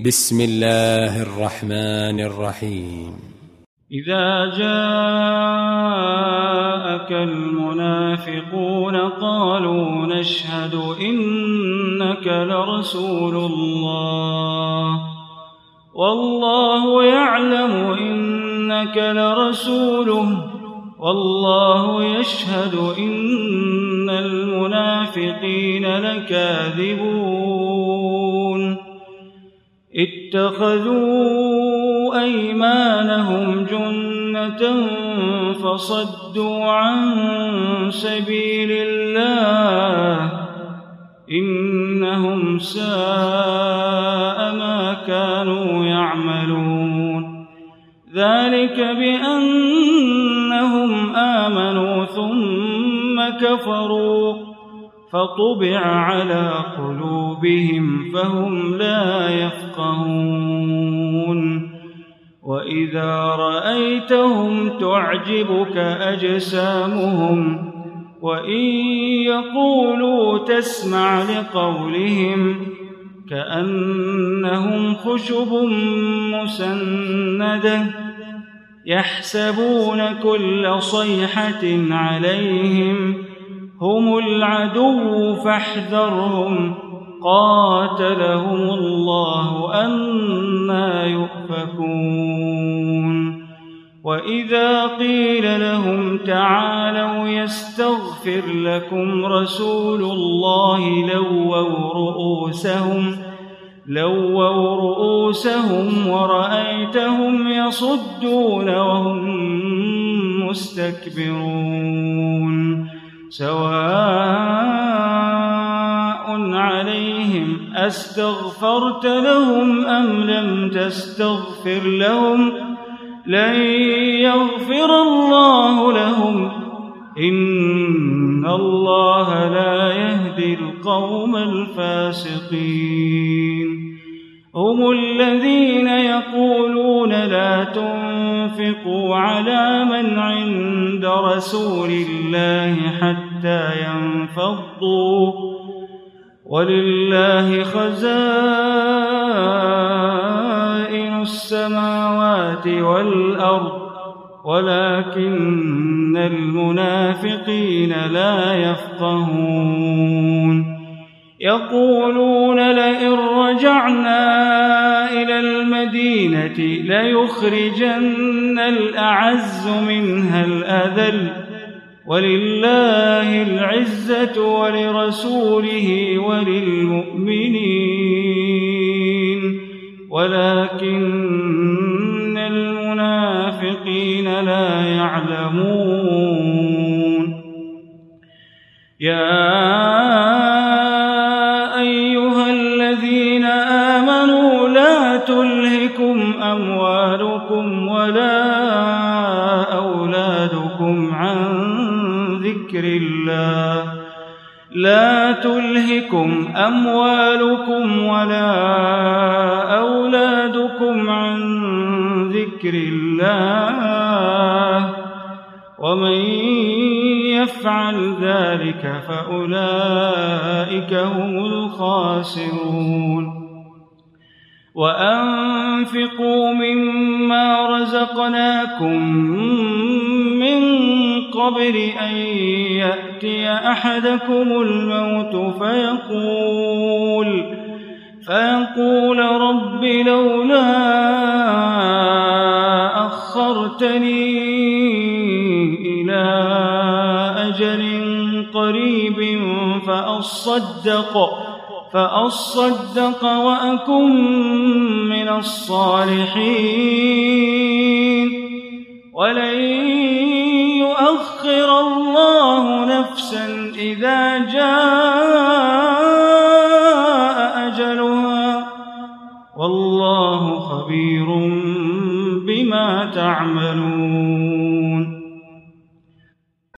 بسم الله الرحمن الرحيم. إذا جاءك المنافقون قالوا نشهد إنك لرسول الله والله يعلم إنك لرسوله والله يشهد إن المنافقين لكاذبون اتخذوا أيمانهم جنة فصدوا عن سبيل الله إنهم ساء ما كانوا يعملون ذلك بأنهم آمنوا ثم كفروا فطبع على قلوبهم فهم لا يفقهون وإذا رأيتهم تعجبك أجسامهم وإن يقولوا تسمع لقولهم كأنهم خشب مسندة يحسبون كل صيحة عليهم هم العدو فاحذرهم قاتلهم الله أنى يؤفكون وإذا قيل لهم تعالوا يستغفر لكم رسول الله لووا رؤوسهم ورأيتهم يصدون وهم مستكبرون سواء عليهم أستغفرت لهم أم لم تستغفر لهم لن يغفر الله لهم إن الله لا يهدي القوم الفاسقين هم الذين يقولون لا تنفقوا على من عند رسول الله حتى ينفضوا ولله خزائن السماوات والأرض ولكن المنافقين لا يفقهون يقولون لئن رجعنا إلى المدينة ليخرجن الأعز منها الأذل ولله العزة ولرسوله وللمؤمنين ولكن المنافقين لا يعلمون يا أيها الذين آمنوا لا تلهكم أموالكم ولا أولادكم عن ذكر الله ومن يفعل ذلك فأولئك هم الخاسرون وأنفقوا مما رزقناكم من قبل أن يأتي أحدكم الموت فيقول رب لولا أخرتني إلى أجل قريب فأصدق وأكن من الصالحين ولن يؤخر الله نفسا إذا جاء أجلها والله خبير بما تعملون